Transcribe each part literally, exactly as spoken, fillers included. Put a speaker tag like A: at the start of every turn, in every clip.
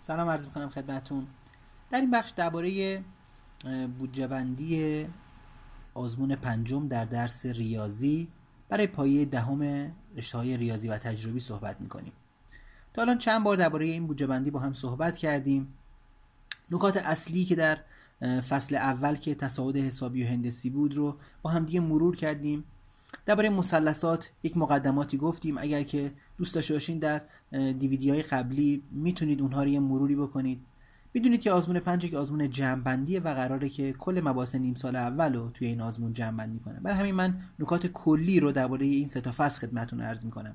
A: سلام عرض میکنم خدمتتون. در این بخش درباره بودجه بندی آزمون پنجم در درس ریاضی برای پایه دهم رشته‌های ریاضی و تجربی صحبت میکنیم. تا الان چند بار درباره این بودجه بندی با هم صحبت کردیم. نکات اصلی که در فصل اول که تصاعد حسابی و هندسی بود رو با هم دیگه مرور کردیم. درباره مثلثات یک مقدماتی گفتیم. اگر که دوست داشته باشین در دیویدی های قبلی میتونید اونها رو یه مروری بکنید. بدونید که آزمون پنج که آزمون جمع‌بندیه و قراره که کل مباحث نیم سال اول رو توی این آزمون جمع‌بندی کنه. برای همین من نکات کلی رو درباره این سه تا فصل خدمتتون عرض میکنم.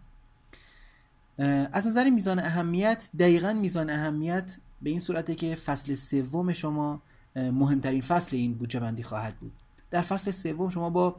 A: از نظر میزان اهمیت، دقیقاً میزان اهمیت به این صورته که فصل سوم شما مهمترین فصل این بودجه بندی خواهد بود. در فصل سوم شما با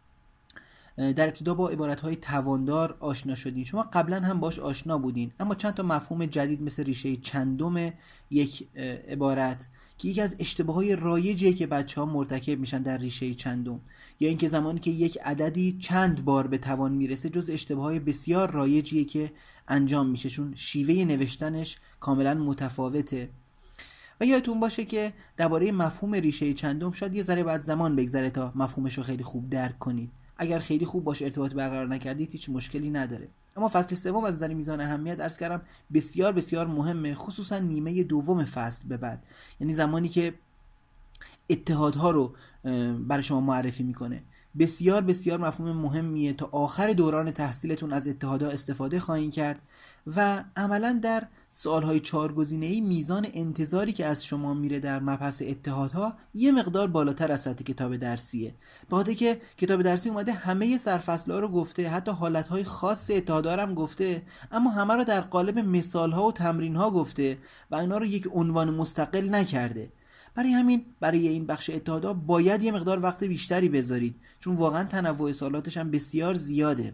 A: در ابتدا با عبارت‌های تواندار آشنا شدین. شما قبلا هم باش آشنا بودین، اما چند تا مفهوم جدید مثل ریشه چندم یک عبارت که یکی از اشتباهات رایجیه که بچه‌ها مرتکب میشن در ریشه چندم، یا اینکه زمانی که یک عددی چند بار به توان میرسه جز اشتباهات بسیار رایجیه که انجام میشه، چون شیوه نوشتنش کاملا متفاوته. و یادتون باشه که درباره مفهوم ریشه چندم شاید یه ذره بعد زمان بگذره تا مفهومش رو خیلی خوب درک کنید. اگر خیلی خوب باشه ارتباط برقرار نکردید هیچ مشکلی نداره. اما فصل سوم از نظر میزان اهمیت عرض کردم بسیار بسیار مهمه، خصوصا نیمه دوم فصل به بعد، یعنی زمانی که اتحادها رو برای شما معرفی میکنه. بسیار بسیار مفهوم مهمیه. تا آخر دوران تحصیلتون از اتحادها استفاده خواهید کرد و عملا در سوالهای چهارگزینه‌ای میزان انتظاری که از شما میره در مبحث اتحادها یه مقدار بالاتر از سطح کتاب درسیه. به خاطر که کتاب درسی اومده همه سرفصل‌ها رو گفته، حتی حالتهای خاص اتحادها هم گفته، اما همه رو در قالب مثال‌ها و تمرین‌ها گفته و اینا رو یک عنوان مستقل نکرده. برای همین برای این بخش اتحادها باید یه مقدار وقت بیشتری بذارید، چون واقعا تنوع سوالاتش هم بسیار زیاده.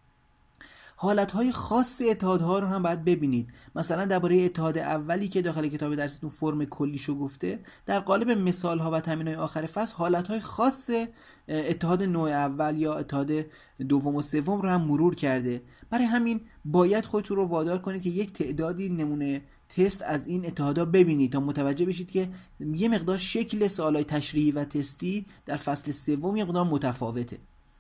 A: حالتهای خاص اتحادها رو هم باید ببینید. مثلا درباره اتحاد اولی که داخل کتاب درستون فرم کلیشو گفته، در قالب مثال‌ها و تمرین‌های آخر فصل حالتهای خاص اتحاد نوع اول یا اتحاد دوم و سوم رو هم مرور کرده. برای همین باید خودتون رو وادار کنید که یک تعدادی نمونه تست از این اتحادها ببینید تا متوجه بشید که یه مقدار شکل سوالای تشریحی و تستی در فصل سوم یه مقدار متفاوته.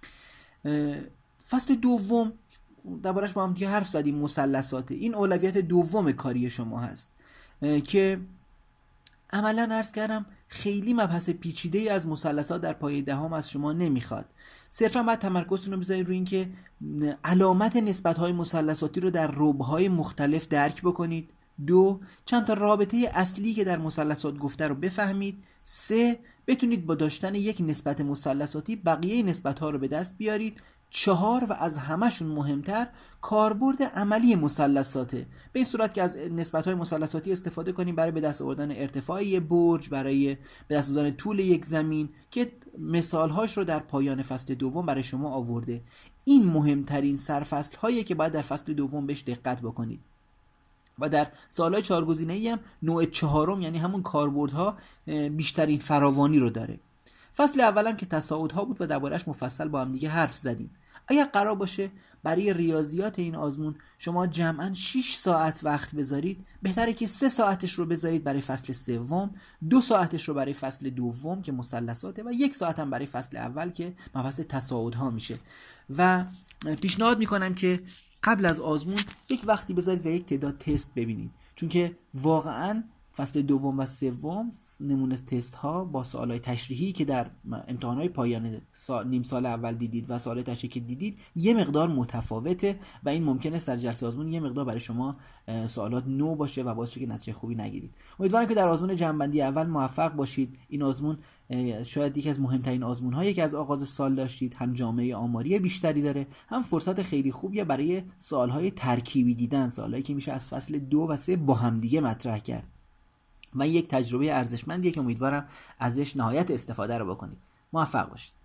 A: فصل دوم دربارش با هم که حرف زدیم، مثلثات. این اولویت دوم کاری شما هست که عملا عرض کردم خیلی مبحث پیچیده‌ای از مثلثات در پایه دهم از شما نمیخواد. صرفا باید تمرکزتون رو بذارید روی این که علامت نسبت‌های مثلثاتی رو در ربع‌های مختلف درک بکنید. دو، چند تا رابطه اصلی که در مثلثات گفته رو بفهمید. سه، بتونید با داشتن یک نسبت مثلثاتی بقیه نسبت‌ها رو به دست بیارید. چهار، و از همشون مهمتر، کاربرد عملی مثلثاته، به این صورت که از نسبت‌های مثلثاتی استفاده کنیم برای به دست آوردن ارتفاع یک برج، برای به دست آوردن طول یک زمین، که مثال‌هاش رو در پایان فصل دوم برای شما آورده. این مهمترین سرفصل‌هایی که باید در فصل دوم بهش دقت بکنید. و در سوال‌های چهارگزینه‌ای هم نوع چهارم یعنی همون کاربردها بیشترین فراوانی رو داره. فصل اولم که تصاعدها بود و درباره‌اش مفصل با هم دیگه حرف زدیم. اگر قرار باشه برای ریاضیات این آزمون شما جمعاً شش ساعت وقت بذارید، بهتره که سه ساعتش رو بذارید برای فصل سوم، دو ساعتش رو برای فصل دوم که مثلثاته و یک ساعت هم برای فصل اول که مبحث تصاعدها میشه. و پیشنهاد میکنم که قبل از آزمون یک وقتی بذارید و یک تعداد تست ببینید، چون که واقعاً فصل دوم و سوم نمونه تست ها با سوالای تشریحی که در امتحانات پایان سال، نیم سال اول دیدید و سوالای تشریحی که دیدید یه مقدار متفاوته و این ممکنه سر جلسه آزمون یه مقدار برای شما سوالات نو باشه و باعث بشه که نتیجه خوبی نگیرید. امیدوارم که در آزمون جمع‌بندی اول موفق باشید. این آزمون شاید یکی از مهمترین آزمون هایی که از آغاز سال داشتید، هم جامعه آماری بیشتری داره، هم فرصت خیلی خوبیه برای سوالهای ترکیبی دیدن، سوالایی که میشه از فصل دو و سه با هم دیگه مطرح کرد. و یک تجربه ارزشمندیه که امیدوارم ازش نهایت استفاده رو بکنید. موفق باشید.